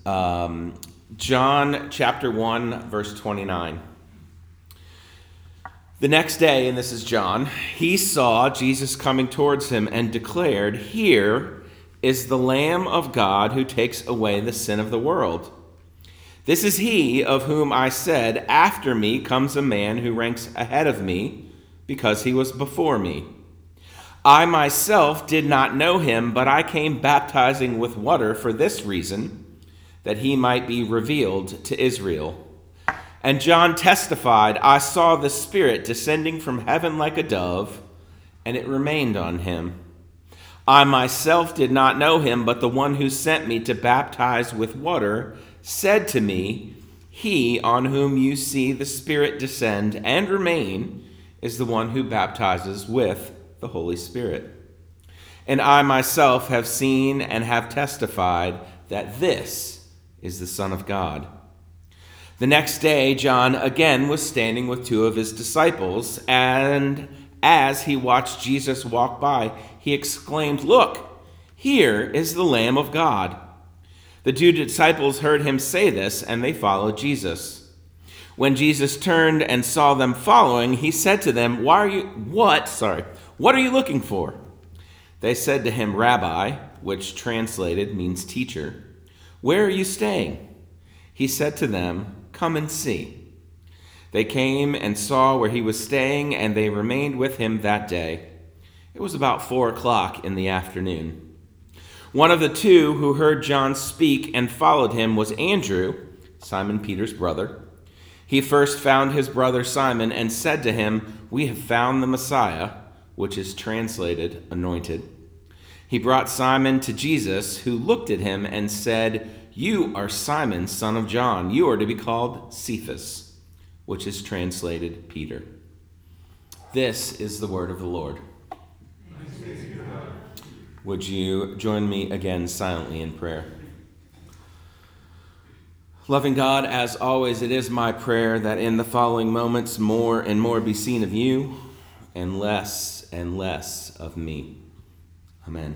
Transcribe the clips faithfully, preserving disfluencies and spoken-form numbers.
um, John chapter one, verse twenty-nine. The next day, and this is John, he saw Jesus coming towards him and declared, "Here is the Lamb of God who takes away the sin of the world. This is he of whom I said, 'After me comes a man who ranks ahead of me, because he was before me.' I myself did not know him, but I came baptizing with water for this reason, that he might be revealed to Israel." And John testified, "I saw the Spirit descending from heaven like a dove, and it remained on him. I myself did not know him, but the one who sent me to baptize with water said to me, 'He on whom you see the Spirit descend and remain is the one who baptizes with the Holy Spirit.' And I myself have seen and have testified that this is the Son of God." The next day, John again was standing with two of his disciples, and as he watched Jesus walk by, he exclaimed, "Look, here is the Lamb of God." The two disciples heard him say this, and they followed Jesus. When Jesus turned and saw them following, he said to them, "Why are you, what, sorry, what are you looking for?" They said to him, "Rabbi," which translated means teacher, "where are you staying?" He said to them, "Come and see." They came and saw where he was staying, and they remained with him that day. It was about four o'clock in the afternoon. One of the two who heard John speak and followed him was Andrew, Simon Peter's brother. He first found his brother Simon and said to him, "We have found the Messiah," which is translated anointed. He brought Simon to Jesus, who looked at him and said, "You are Simon, son of John. You are to be called Cephas," which is translated Peter. This is the word of the Lord. Would you join me again silently in prayer? Loving God, as always, it is my prayer that in the following moments more and more be seen of you and less and less of me. Amen.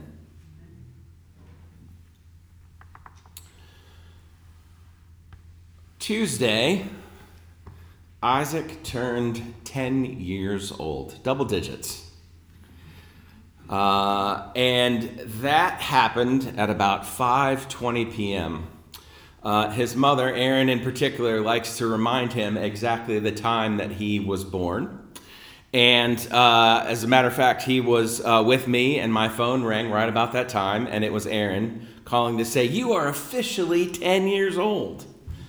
Tuesday, Isaac turned ten years old, double digits. Uh, and that happened at about five twenty p.m. Uh, his mother, Erin in particular, likes to remind him exactly the time that he was born. And uh, as a matter of fact, he was uh, with me, and my phone rang right about that time, and it was Erin calling to say, "You are officially ten years old."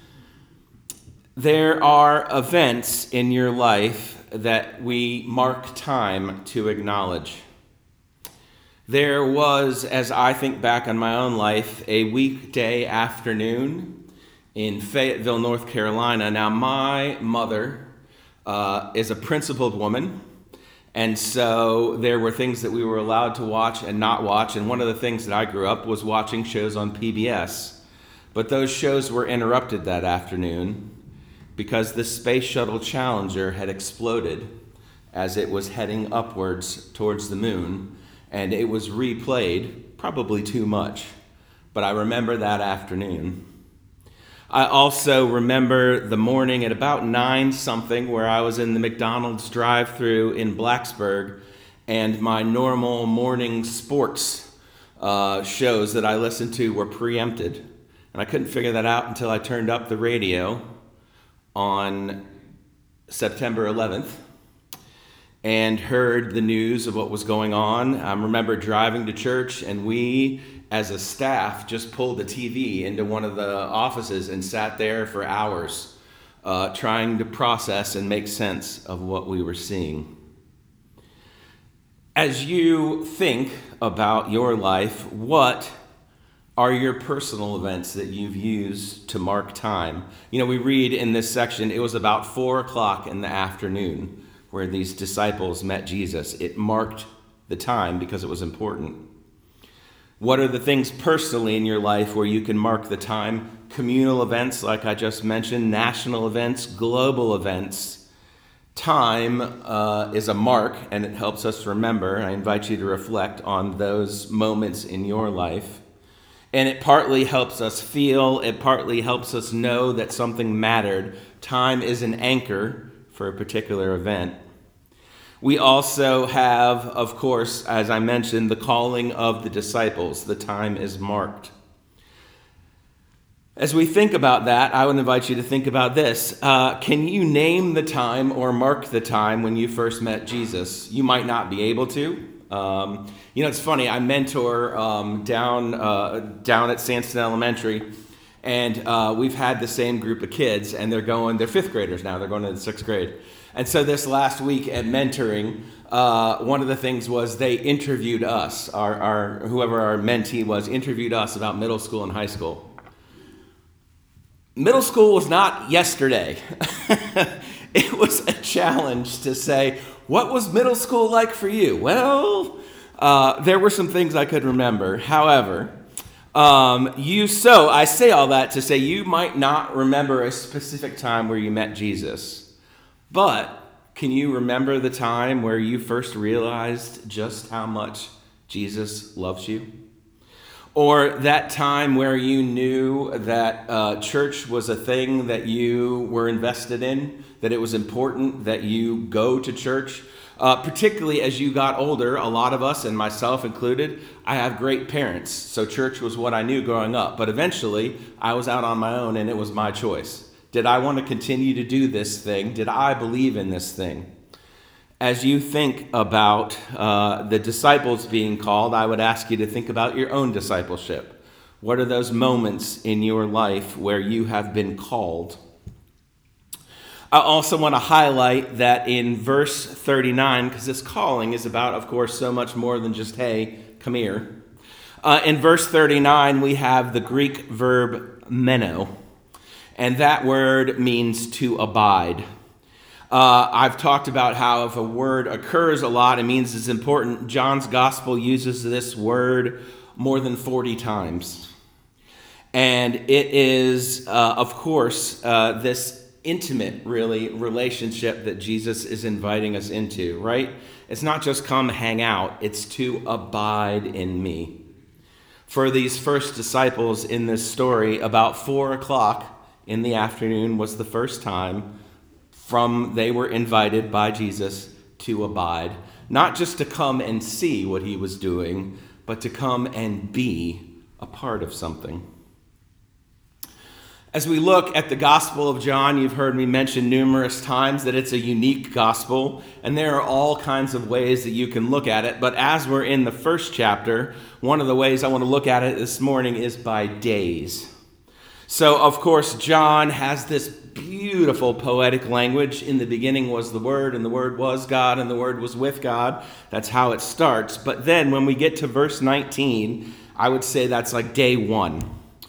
There are events in your life that we mark time to acknowledge. There was, as I think back on my own life, a weekday afternoon in Fayetteville, North Carolina. Now, my mother uh, is a principled woman, and so there were things that we were allowed to watch and not watch, and one of the things that I grew up was watching shows on P B S. But those shows were interrupted that afternoon because the Space Shuttle Challenger had exploded as it was heading upwards towards the moon, and it was replayed, probably too much, but I remember that afternoon. I also remember the morning at about nine something where I was in the McDonald's drive-thru in Blacksburg, and my normal morning sports uh, shows that I listened to were preempted, and I couldn't figure that out until I turned up the radio on September eleventh and heard the news of what was going on. I remember driving to church, and we, as a staff, just pulled the T V into one of the offices and sat there for hours uh, trying to process and make sense of what we were seeing. As you think about your life, what are your personal events that you've used to mark time? You know, we read in this section, it was about four o'clock in the afternoon where these disciples met Jesus. It marked the time because it was important. What are the things personally in your life where you can mark the time? Communal events, like I just mentioned, national events, global events. Time uh, is a mark, and it helps us remember. I invite you to reflect on those moments in your life. And it partly helps us feel, it partly helps us know that something mattered. Time is an anchor for a particular event. We also have, of course, as I mentioned, the calling of the disciples. The time is marked. As we think about that, I would invite you to think about this. Uh, can you name the time or mark the time when you first met Jesus? You might not be able to. Um, you know, it's funny. I mentor um, down uh, down at Sandston Elementary, and uh, we've had the same group of kids, and they're going. They're fifth graders now. They're going to the sixth grade. And so this last week at mentoring, uh, one of the things was they interviewed us. Our, our whoever our mentee was interviewed us about middle school and high school. Middle school was not yesterday. It was a challenge to say, what was middle school like for you? Well, uh, there were some things I could remember. However, um, you so I say all that to say you might not remember a specific time where you met Jesus. But can you remember the time where you first realized just how much Jesus loves you? Or that time where you knew that uh, church was a thing that you were invested in, that it was important that you go to church? Uh, particularly as you got older, a lot of us, and myself included, I have great parents, so church was what I knew growing up. But eventually, I was out on my own, and it was my choice. Did I want to continue to do this thing? Did I believe in this thing? As you think about uh, the disciples being called, I would ask you to think about your own discipleship. What are those moments in your life where you have been called? I also want to highlight that in verse thirty-nine, because this calling is about, of course, so much more than just, hey, come here. Uh, in verse thirty-nine, we have the Greek verb meno. And that word means to abide. Uh, I've talked about how if a word occurs a lot, it means it's important. John's gospel uses this word more than forty times. And it is, uh, of course, uh, this intimate, really, relationship that Jesus is inviting us into, right? It's not just come hang out. It's to abide in me. For these first disciples in this story, about four o'clock in the afternoon was the first time from they were invited by Jesus to abide, not just to come and see what he was doing, but to come and be a part of something. As we look at the Gospel of John, you've heard me mention numerous times that it's a unique gospel, and there are all kinds of ways that you can look at it. But as we're in the first chapter, one of the ways I want to look at it this morning is by days. So, of course, John has this beautiful poetic language. In the beginning was the Word, and the Word was God, and the Word was with God. That's how it starts. But then when we get to verse nineteen, I would say that's like day one.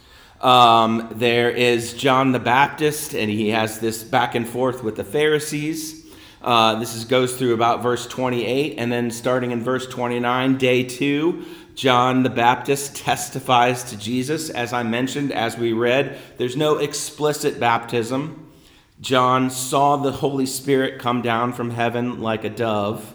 Um, there is John the Baptist, and he has this back and forth with the Pharisees. Uh, this is, goes through about verse twenty-eight, and then starting in verse twenty-nine, day two, John the Baptist testifies to Jesus. As I mentioned, as we read, there's no explicit baptism. John saw the Holy Spirit come down from heaven like a dove.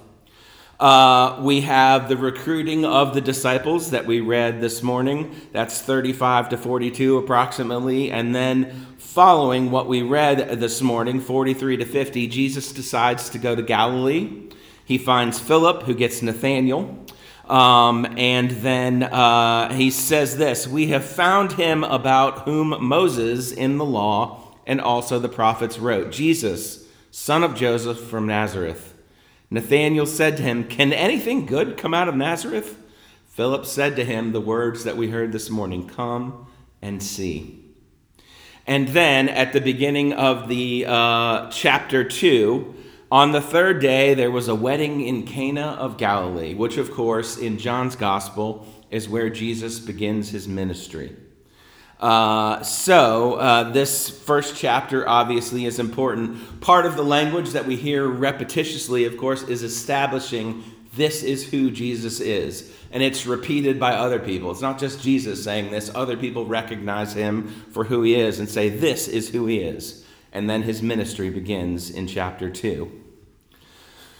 Uh, we have the recruiting of the disciples that we read this morning. That's thirty-five to forty-two approximately. And then following what we read this morning, forty-three to fifty, Jesus decides to go to Galilee. He finds Philip, who gets Nathanael. Um, and then uh, he says this, "We have found him about whom Moses in the law and also the prophets wrote, Jesus, son of Joseph from Nazareth." Nathanael said to him, "Can anything good come out of Nazareth?" Philip said to him the words that we heard this morning, "Come and see." And then at the beginning of the uh, chapter two, on the third day, there was a wedding in Cana of Galilee, which, of course, in John's gospel is where Jesus begins his ministry. Uh, so uh, this first chapter obviously is important. Part of the language that we hear repetitiously, of course, is establishing this is who Jesus is. And it's repeated by other people. It's not just Jesus saying this. Other people recognize him for who he is and say, this is who he is. And then his ministry begins in chapter two.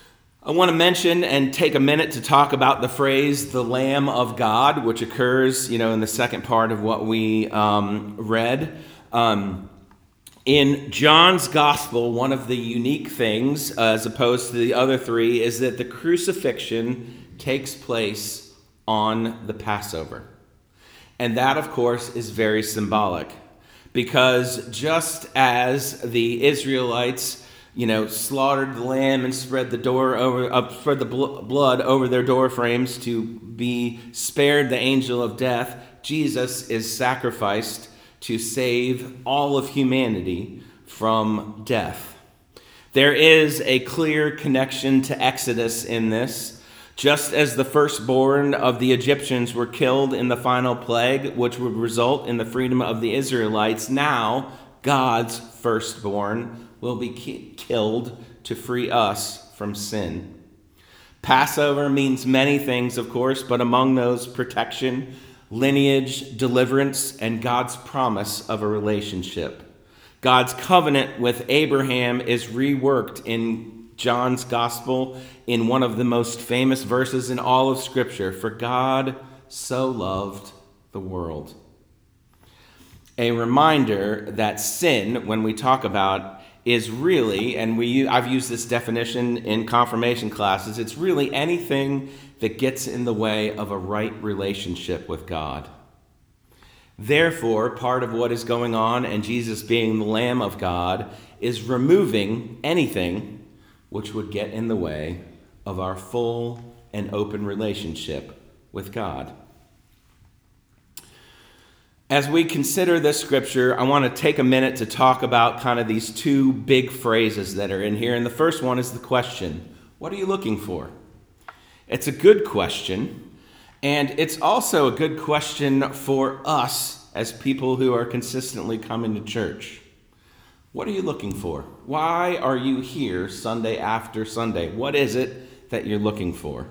I want to mention and take a minute to talk about the phrase "the Lamb of God," which occurs, you know, in the second part of what we um, read. Um, in John's Gospel, one of the unique things, uh, as opposed to the other three, is that the crucifixion takes place on the Passover. And that, of course, is very symbolic, because just as the Israelites you know, slaughtered the lamb and spread the door over, uh, spread the bl- blood over their door frames to be spared the angel of death, Jesus is sacrificed to save all of humanity from death. There is a clear connection to Exodus in this. Just as the firstborn of the Egyptians were killed in the final plague, which would result in the freedom of the Israelites, now God's firstborn will be ki- killed to free us from sin. Passover means many things, of course, but among those, protection, lineage, deliverance, and God's promise of a relationship. God's covenant with Abraham is reworked in John's Gospel in one of the most famous verses in all of Scripture. For God so loved the world. A reminder that sin, when we talk about, is really, and we I've used this definition in confirmation classes, it's really anything that gets in the way of a right relationship with God. Therefore, part of what is going on, and Jesus being the Lamb of God, is removing anything which would get in the way of our full and open relationship with God. As we consider this scripture, I want to take a minute to talk about kind of these two big phrases that are in here. And the first one is the question, what are you looking for? It's a good question, and it's also a good question for us as people who are consistently coming to church. What are you looking for? Why are you here Sunday after Sunday? What is it that you're looking for?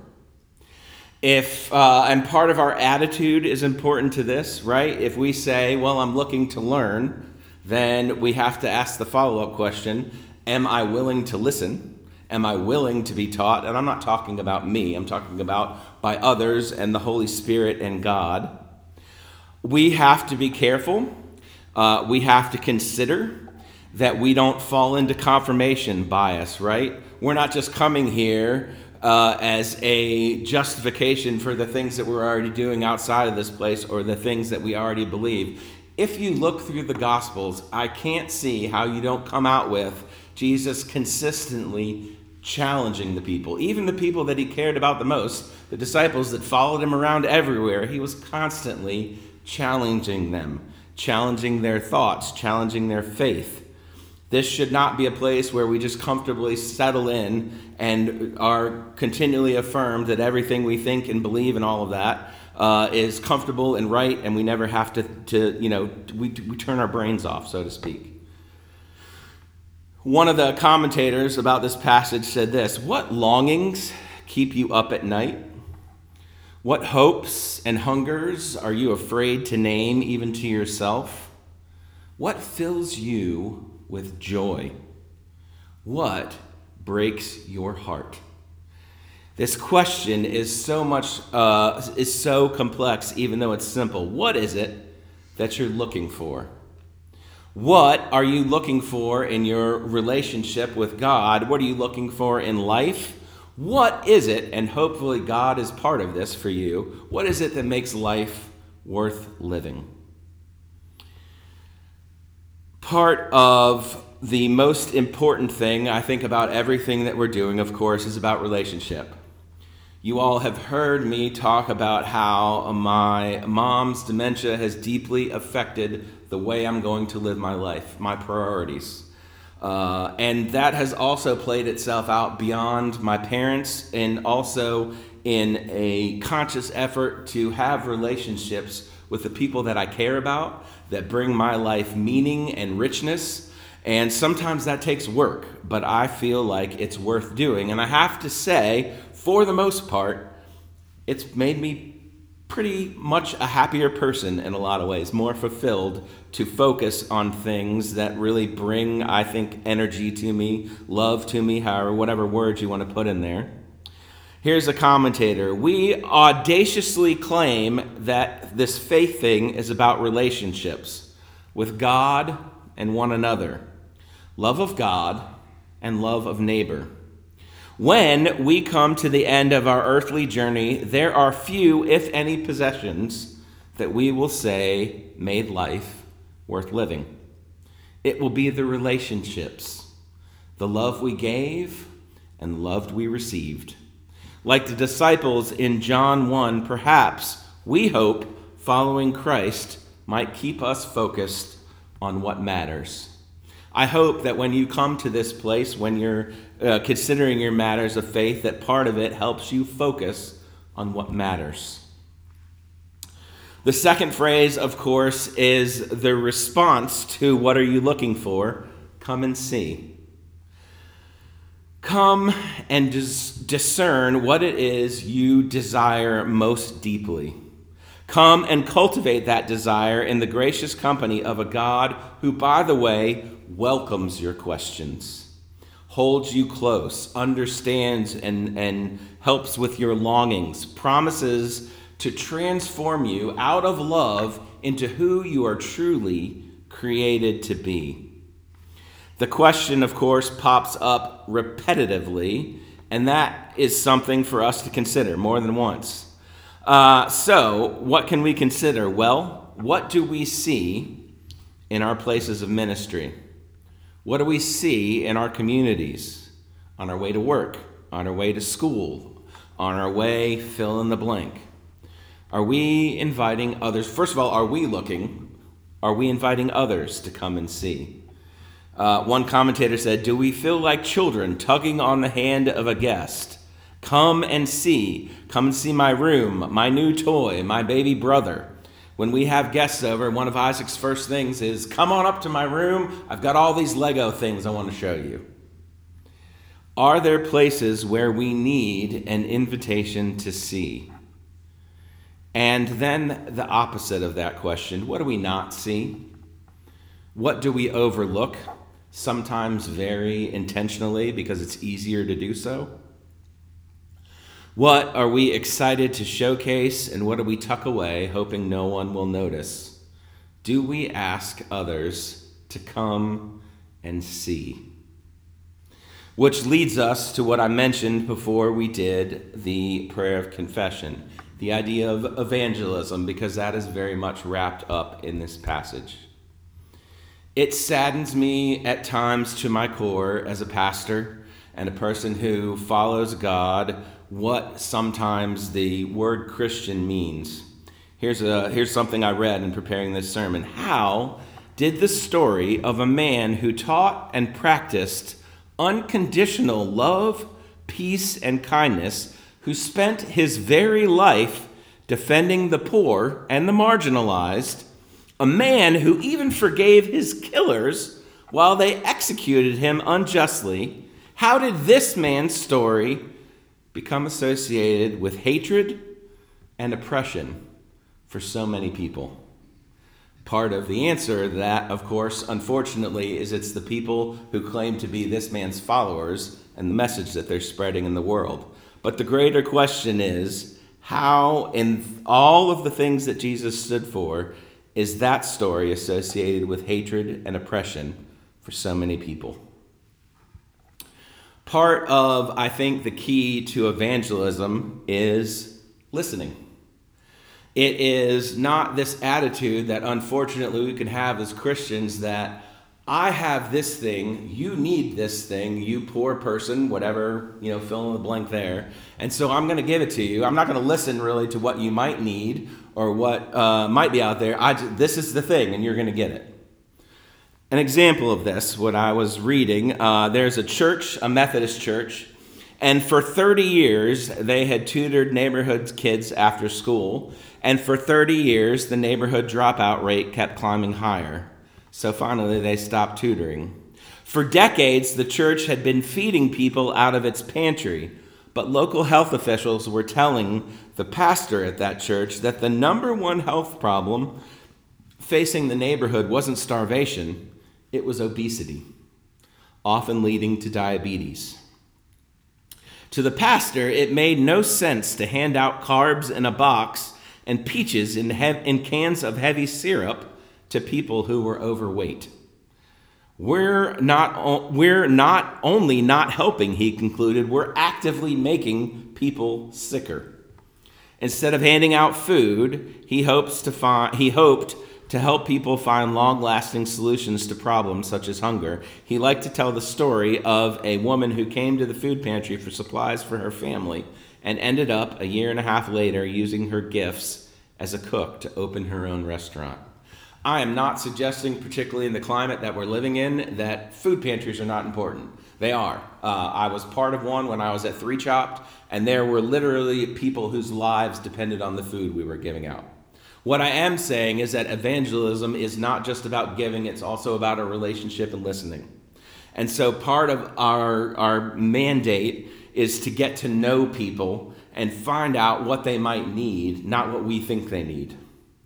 If, uh, and part of our attitude is important to this, right? If we say, well, I'm looking to learn, then we have to ask the follow-up question, am I willing to listen? Am I willing to be taught? And I'm not talking about me, I'm talking about by others and the Holy Spirit and God. We have to be careful. Uh, we have to consider that we don't fall into confirmation bias, right? We're not just coming here Uh, as a justification for the things that we're already doing outside of this place or the things that we already believe. If you look through the Gospels, I can't see how you don't come out with Jesus consistently challenging the people. Even the people that he cared about the most, the disciples that followed him around everywhere, he was constantly challenging them, challenging their thoughts, challenging their faith. This should not be a place where we just comfortably settle in and are continually affirmed that everything we think and believe and all of that uh, is comfortable and right, and we never have to, to you know, we, we turn our brains off, so to speak. One of the commentators about this passage said this, "What longings keep you up at night? What hopes and hungers are you afraid to name even to yourself? What fills you with joy? What breaks your heart?" This question is so much, uh, is so complex, even though it's simple. What is it that you're looking for? What are you looking for in your relationship with God? What are you looking for in life? What is it, and hopefully God is part of this for you, what is it that makes life worth living? Part of the most important thing, I think, about everything that we're doing, of course, is about relationship. You all have heard me talk about how my mom's dementia has deeply affected the way I'm going to live my life, my priorities. Uh, and that has also played itself out beyond my parents and also in a conscious effort to have relationships with the people that I care about, that bring my life meaning and richness. And sometimes that takes work, but I feel like it's worth doing. And I have to say, for the most part, it's made me pretty much a happier person in a lot of ways, more fulfilled to focus on things that really bring, I think, energy to me, love to me, however, whatever words you want to put in there. Here's a commentator. We audaciously claim that this faith thing is about relationships with God and one another, love of God and love of neighbor. When we come to the end of our earthly journey, there are few, if any, possessions that we will say made life worth living. It will be the relationships, the love we gave and loved we received. Like the disciples in John one, perhaps we hope following Christ might keep us focused on what matters. I hope that when you come to this place, when you're uh, considering your matters of faith, that part of it helps you focus on what matters. The second phrase, of course, is the response to what are you looking for? Come and see. Come and dis- discern what it is you desire most deeply. Come and cultivate that desire in the gracious company of a God who, by the way, welcomes your questions, holds you close, understands and, and helps with your longings, promises to transform you out of love into who you are truly created to be. The question, of course, pops up repetitively, and that is something for us to consider more than once. Uh, so, what can we consider? Well, what do we see in our places of ministry? What do we see in our communities? On our way to work, on our way to school, on our way, fill in the blank. Are we inviting others? First of all, are we looking? Are we inviting others to come and see? Uh, one commentator said, do we feel like children tugging on the hand of a guest? Come and see. Come and see my room, my new toy, my baby brother. When we have guests over, one of Isaac's first things is, come on up to my room. I've got all these Lego things I want to show you. Are there places where we need an invitation to see? And then the opposite of that question, what do we not see? What do we overlook? Sometimes very intentionally because it's easier to do so. What are we excited to showcase, and what do we tuck away, hoping no one will notice? Do we ask others to come and see? Which leads us to what I mentioned before we did the prayer of confession, the idea of evangelism, because that is very much wrapped up in this passage. It saddens me at times to my core as a pastor and a person who follows God what sometimes the word Christian means. Here's a here's something I read in preparing this sermon. How did the story of a man who taught and practiced unconditional love, peace, and kindness, who spent his very life defending the poor and the marginalized, a man who even forgave his killers while they executed him unjustly, how did this man's story become associated with hatred and oppression for so many people? Part of the answer to that, of course, unfortunately, is it's the people who claim to be this man's followers and the message that they're spreading in the world. But the greater question is, how in all of the things that Jesus stood for, is that story associated with hatred and oppression for so many people? Part of, I think, the key to evangelism is listening. It is not this attitude that unfortunately we can have as Christians that I have this thing, you need this thing, you poor person, whatever, you know, fill in the blank there. And so I'm going to give it to you. I'm not going to listen really to what you might need or what uh, might be out there. I, this is the thing, and you're going to get it. An example of this, what I was reading, uh, there's a church, a Methodist church, and for thirty years, they had tutored neighborhood kids after school. And for thirty years, the neighborhood dropout rate kept climbing higher. So finally, they stopped tutoring. For decades, the church had been feeding people out of its pantry. But local health officials were telling the pastor at that church that the number one health problem facing the neighborhood wasn't starvation, it was obesity, often leading to diabetes. To the pastor, it made no sense to hand out carbs in a box and peaches in, he- in cans of heavy syrup to people who were overweight. We're not, o- we're not only not helping, he concluded, we're actively making people sicker. Instead of handing out food, he hopes to find, he hoped to help people find long-lasting solutions to problems such as hunger. He liked to tell the story of a woman who came to the food pantry for supplies for her family and ended up a year and a half later using her gifts as a cook to open her own restaurant. I am not suggesting, particularly in the climate that we're living in, that food pantries are not important. They are. Uh, I was part of one when I was at Three Chopped, and there were literally people whose lives depended on the food we were giving out. What I am saying is that evangelism is not just about giving, it's also about a relationship and listening. And so part of our, our mandate is to get to know people and find out what they might need, not what we think they need.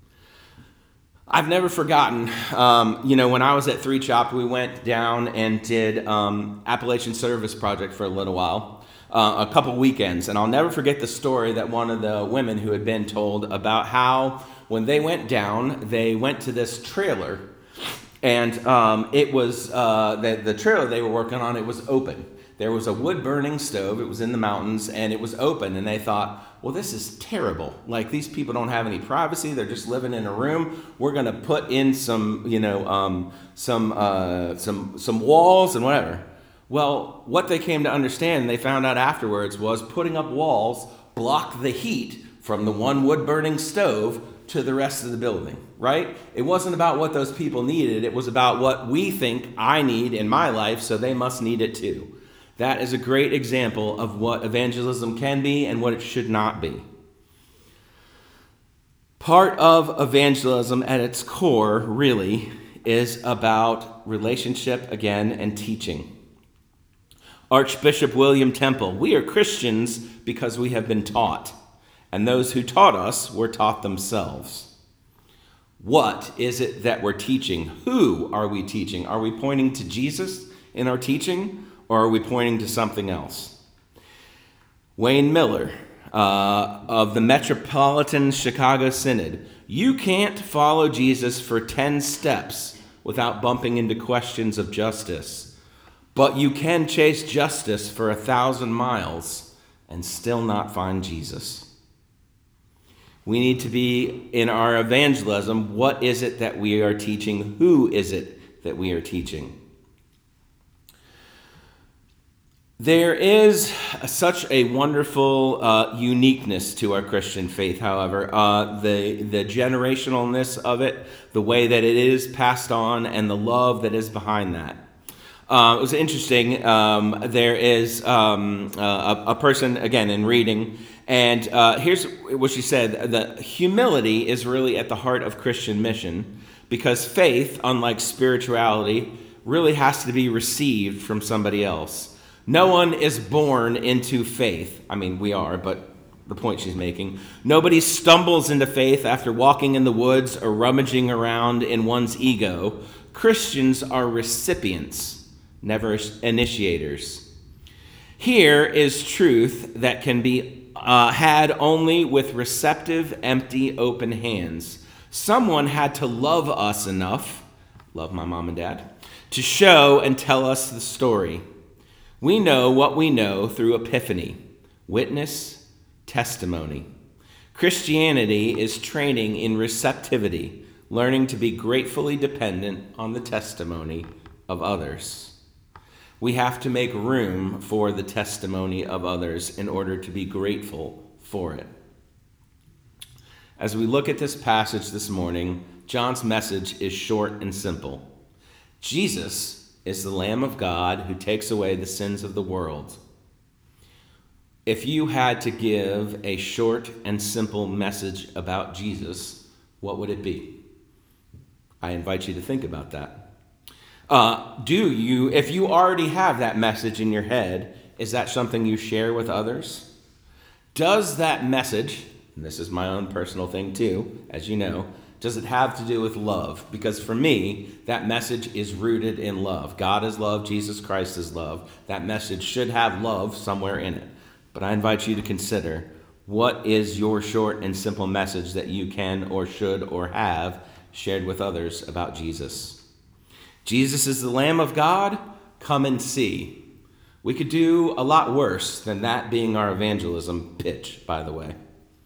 I've never forgotten, um, you know, when I was at Three Chopped, we went down and did um, Appalachian Service Project for a little while, uh, a couple weekends. And I'll never forget the story that one of the women who had been told about how when they went down, they went to this trailer. And um, it was, uh, the, the trailer they were working on, it was open. There was a wood-burning stove. It was in the mountains, and it was open. And they thought, well, this is terrible. Like, these people don't have any privacy. They're just living in a room. We're going to put in some, you know, um, some, uh, some, some walls and whatever. Well, what they came to understand, and they found out afterwards, was putting up walls blocked the heat from the one wood-burning stove to the rest of the building, right? It wasn't about what those people needed. It was about what we think I need in my life, so they must need it too. That is a great example of what evangelism can be and what it should not be. Part of evangelism at its core, really, is about relationship again and teaching. Archbishop William Temple, we are Christians because we have been taught, and those who taught us were taught themselves. What is it that we're teaching? Who are we teaching? Are we pointing to Jesus in our teaching? Or are we pointing to something else? Wayne Miller uh, of the Metropolitan Chicago Synod. You can't follow Jesus for ten steps without bumping into questions of justice. But you can chase justice for a thousand miles and still not find Jesus. We need to be, in our evangelism, what is it that we are teaching? Who is it that we are teaching? There is such a wonderful uh, uniqueness to our Christian faith, however. Uh, the, the generationalness of it, the way that it is passed on, and the love that is behind that. Uh, it was interesting. Um, there is um, uh, a, a person, again, in reading, and uh, here's what she said. The humility is really at the heart of Christian mission, because faith, unlike spirituality, really has to be received from somebody else. No one is born into faith. I mean, we are, but the point she's making. Nobody stumbles into faith after walking in the woods or rummaging around in one's ego. Christians are recipients, never initiators. Here is truth that can be uh, had only with receptive, empty, open hands. Someone had to love us enough, love my mom and dad, to show and tell us the story. We know what we know through epiphany, witness, testimony. Christianity is training in receptivity, learning to be gratefully dependent on the testimony of others. We have to make room for the testimony of others in order to be grateful for it. As we look at this passage this morning, John's message is short and simple. Jesus is the Lamb of God who takes away the sins of the world. If you had to give a short and simple message about Jesus, what would it be? I invite you to think about that. Uh, do you, if you already have that message in your head, is that something you share with others? Does that message, and this is my own personal thing too, as you know, does it have to do with love? Because for me, that message is rooted in love. God is love. Jesus Christ is love. That message should have love somewhere in it. but I invite you to consider, what is your short and simple message that you can or should or have shared with others about Jesus? Jesus is the Lamb of God. Come and see. We could do a lot worse than that being our evangelism pitch, by the way.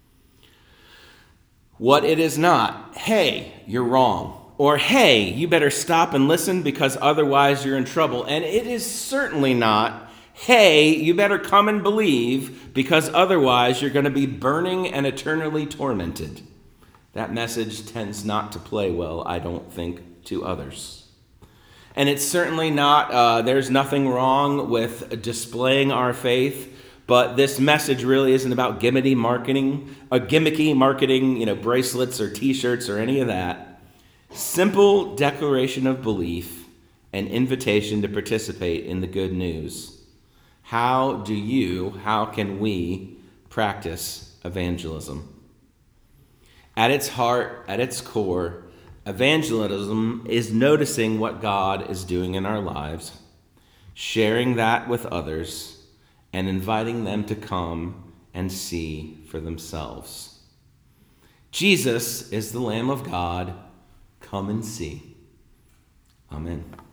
What it is not, hey, you're wrong. Or, hey, you better stop and listen because otherwise you're in trouble. And it is certainly not, hey, you better come and believe because otherwise you're going to be burning and eternally tormented. That message tends not to play well, I don't think, to others. And it's certainly not, uh, there's nothing wrong with displaying our faith, but this message really isn't about gimmicky marketing, a gimmicky marketing, you know, bracelets or t-shirts or any of that. Simple declaration of belief and invitation to participate in the good news. How do you, how can we practice evangelism? At its heart, at its core, evangelism is noticing what God is doing in our lives, sharing that with others, and inviting them to come and see for themselves. Jesus is the Lamb of God. Come and see. Amen.